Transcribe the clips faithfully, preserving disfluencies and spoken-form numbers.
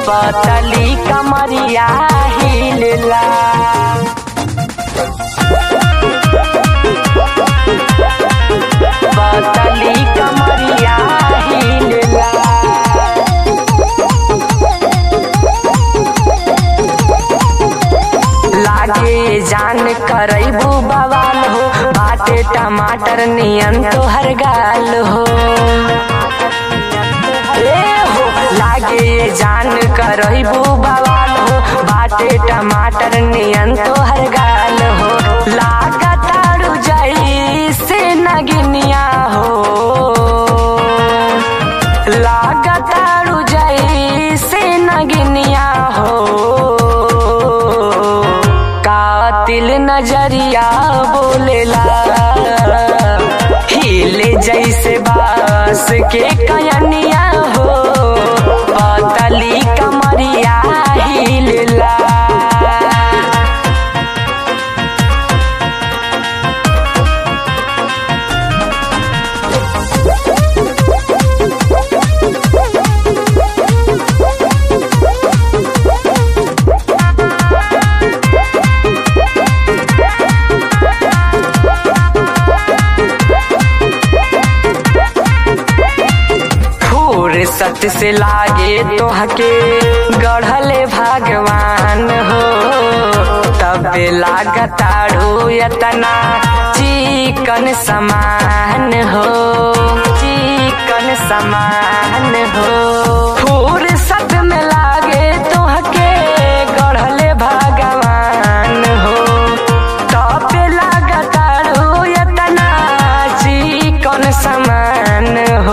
पतली कमरिया हिलेला। पतली कमरिया हिलेला। लागे जान करैबू बवाल हो, बाटे टमाटर नियन तोहर गाल हो। ए हो लागे जान करैबू बवाल हो, बाटे टमाटर नियन तोहर गाल हो। लागतारू जैसे नगिनिया हो, लागतारू जैसे नगिनिया हो। कातिल नजरिया बोलेला, हिले जैसे बांस के कयनिया हो। पतली कमरिया हिलेला। सत से लागे तोहके गढ़ले भगवान हो, तब लागतारू यतना चिकन समान हो। चिकन समान हो फुर्सत में लागे तोहके गढ़ले भगवान हो, तब लागतारू यतना चिकन समान हो।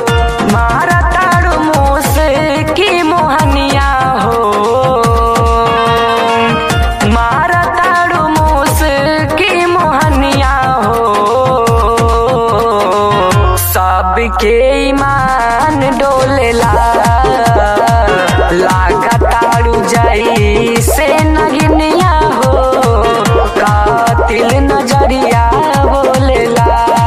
के ईमान डोलेला, लागतारू जैसे नगिनिया हो। कातिल नजरिया बोलेला।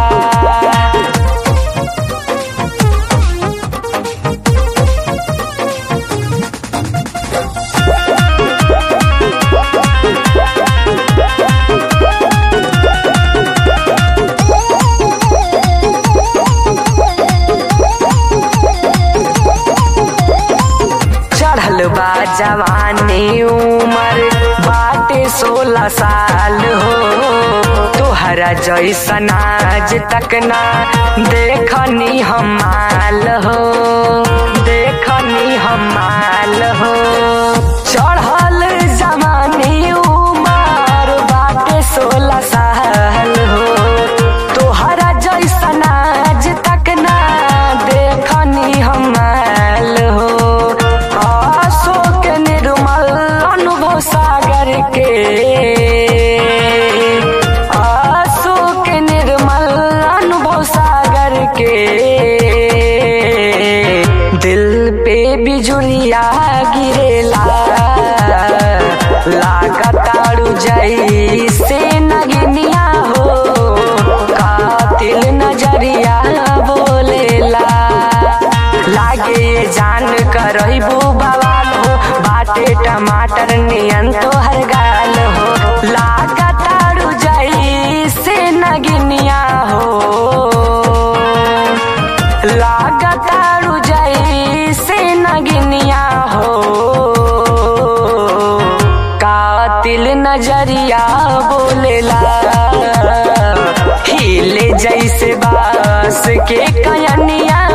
बा जवानी उमर बाटे सोलह साल हो, तोहरा जैसन आज तक ना देखनी हम माल हो। देखनी हम माल हो। चढ़ल जवानी उमर बाटे सोलह साल हो, तोहरा जैसन आज तक ना देखनी हम माल हो। सागर के आंसू के निर्मल अनुभव सागर के, दिल पे बिजुलिया गिरेला। लागतारू जैसे नगिनिया हो, कातिल नजरिया बोलेला। लागे जान करैबू बवाल हो, बाटे टमाटर नियन तोहर गाल हो। लागतारू जैसे नगिनिया हो, लागतारू जैसे नगिनिया हो। कातिल नजरिया बोलेला, हिले जैसे बांस के कयनिया